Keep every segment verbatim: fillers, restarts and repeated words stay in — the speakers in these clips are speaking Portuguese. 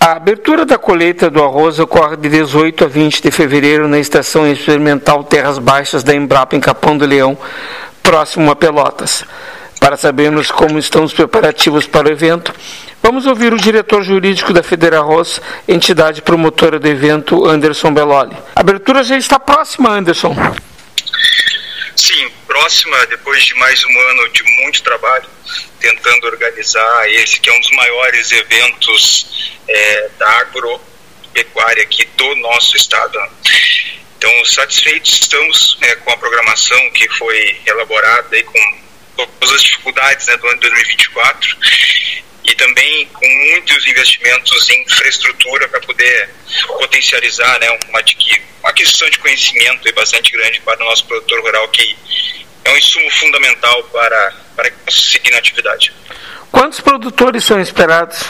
A abertura da colheita do arroz ocorre de dezoito a vinte de fevereiro na Estação Experimental Terras Baixas da Embrapa, em Capão do Leão, próximo a Pelotas. Para sabermos como estão os preparativos para o evento, vamos ouvir o diretor jurídico da Federarroz, entidade promotora do evento, Anderson Belloli. A abertura já está próxima, Anderson. Sim, próxima, depois de mais um ano de muito trabalho, tentando organizar esse que é um dos maiores eventos é, da agropecuária aqui do nosso estado. Então, satisfeitos estamos né, com a programação que foi elaborada aí com todas as dificuldades né, do ano de dois mil e vinte e quatro e também com muitos investimentos em infraestrutura para poder potencializar né, uma, uma aquisição de conhecimento aí bastante grande para o nosso produtor rural, que é um insumo fundamental para, para seguir na atividade. Quantos produtores são esperados?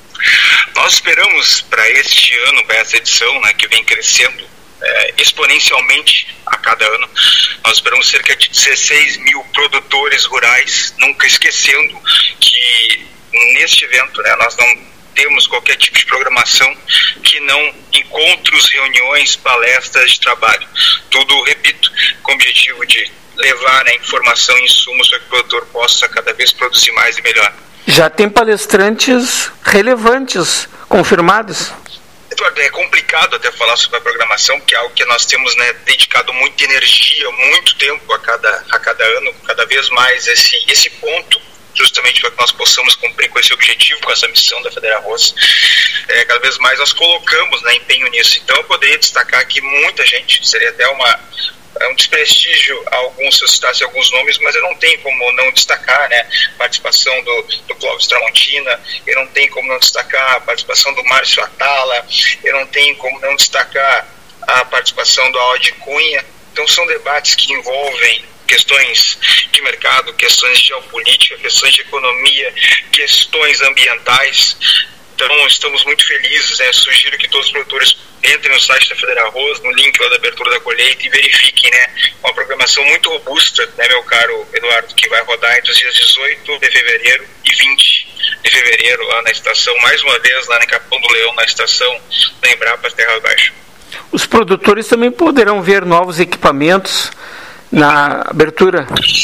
Nós esperamos para este ano, para essa edição, né, que vem crescendo é, exponencialmente a cada ano, nós esperamos cerca de dezesseis mil produtores rurais, nunca esquecendo que neste evento né, nós não temos qualquer tipo de programação que não encontros, reuniões, palestras de trabalho. Tudo, repito, com o objetivo de levar né, informação e insumos para que o produtor possa cada vez produzir mais e melhor. Já tem palestrantes relevantes confirmados? Eduardo, é complicado até falar sobre a programação, que é algo que nós temos né, dedicado muita energia, muito tempo a cada, a cada ano, cada vez mais esse, esse ponto, justamente para que nós possamos cumprir com esse objetivo, com essa missão da Federarroz. É, cada vez mais nós colocamos né, empenho nisso. Então eu poderia destacar aqui muita gente, seria até uma, um desprestígio a alguns, se eu citasse alguns nomes, mas eu não tenho como não destacar né, a participação do, do Clóvis Tramontina, eu não tenho como não destacar a participação do Márcio Atala, eu não tenho como não destacar a participação do Audi Cunha. Então são debates que envolvem questões de mercado, questões de geopolítica, questões de economia, questões ambientais. Então estamos muito felizes, né? Sugiro que todos os produtores entrem no site da Federarroz, no link lá da abertura da colheita e verifiquem, né? Uma programação muito robusta, né, meu caro Eduardo, que vai rodar entre os dias dezoito de fevereiro e vinte de fevereiro lá na estação, mais uma vez lá em Capão do Leão, na estação da Embrapa Terras Baixas. Os produtores também poderão ver novos equipamentos na abertura?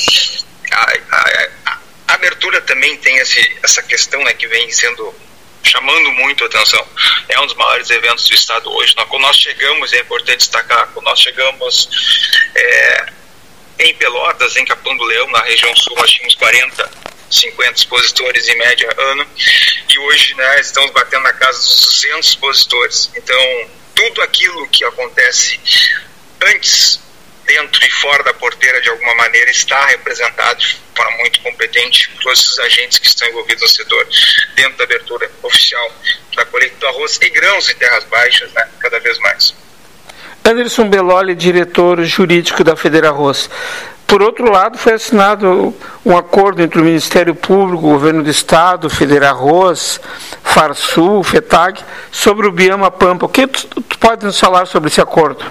A, a, a, a abertura também tem esse, essa questão né, que vem sendo chamando muito a atenção. É um dos maiores eventos do estado hoje. Quando nós chegamos, é importante destacar, quando nós chegamos é, em Pelotas, em Capão do Leão, na região sul, nós tínhamos quarenta, cinquenta expositores em média ano, e hoje né, estamos batendo na casa dos duzentos expositores. Então, tudo aquilo que acontece antes, dentro e fora da porteira, de alguma maneira, está representado de forma muito competente por todos esses agentes que estão envolvidos no setor, dentro da abertura oficial da colheita do arroz e grãos em terras baixas, né, cada vez mais. Anderson Belloli, diretor jurídico da Federarroz. Por outro lado, foi assinado um acordo entre o Ministério Público, o Governo do Estado, Federarroz, Farsul, FETAG, sobre o bioma Pampa. O que tu, tu pode nos falar sobre esse acordo?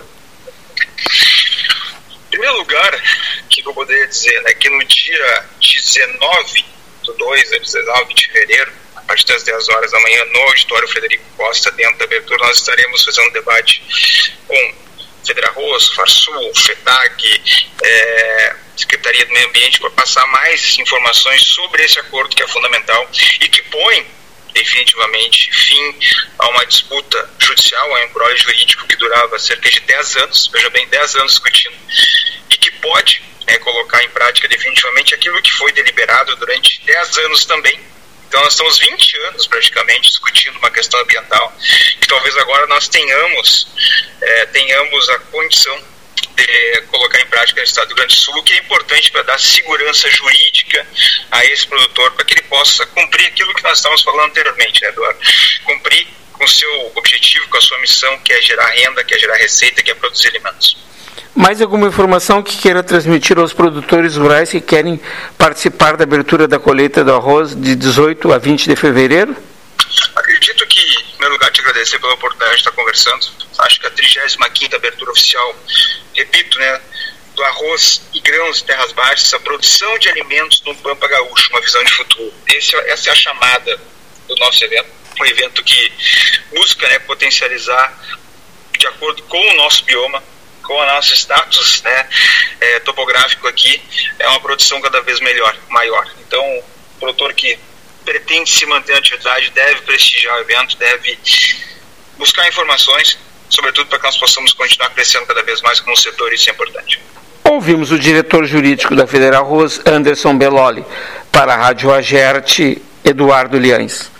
Em primeiro lugar, o que eu poderia dizer, né, que no dia dezenove do dois, dezenove de fevereiro, a partir das dez horas da manhã, no auditório Frederico Costa, dentro da abertura, nós estaremos fazendo um debate com Federarroz, Farsul, FETAG, é, Secretaria do Meio Ambiente, para passar mais informações sobre esse acordo que é fundamental e que põe definitivamente fim a uma disputa judicial, a um embrólio jurídico que durava cerca de dez anos, veja bem, dez anos discutindo, e que pode é, colocar em prática definitivamente aquilo que foi deliberado durante dez anos também. Então nós estamos vinte anos praticamente discutindo uma questão ambiental, que talvez agora nós tenhamos, é, tenhamos a condição de colocar em prática no estado do Rio Grande do Sul, o que é importante para dar segurança jurídica a esse produtor, para que ele possa cumprir aquilo que nós estávamos falando anteriormente, né, Eduardo? Cumprir com o seu objetivo, com a sua missão, que é gerar renda, que é gerar receita, que é produzir alimentos. Mais alguma informação que queira transmitir aos produtores rurais que querem participar da abertura da colheita do arroz de dezoito a vinte de fevereiro? Acredito que, em primeiro lugar, te agradecer pela oportunidade de estar conversando. Acho que a trigésima quinta abertura oficial, repito, né, do arroz e grãos em terras baixas, a produção de alimentos no Pampa Gaúcho, uma visão de futuro. Esse, essa é a chamada do nosso evento. Um evento que busca, né, potencializar de acordo com o nosso bioma, com o nosso status, né, é, topográfico aqui, é uma produção cada vez melhor, maior. Então, o produtor que pretende se manter na atividade deve prestigiar o evento, deve buscar informações, sobretudo para que nós possamos continuar crescendo cada vez mais como setor, isso é importante. Ouvimos o diretor jurídico da Federarroz, Anderson Belloli. Para a Rádio Agerte, Eduardo Liães.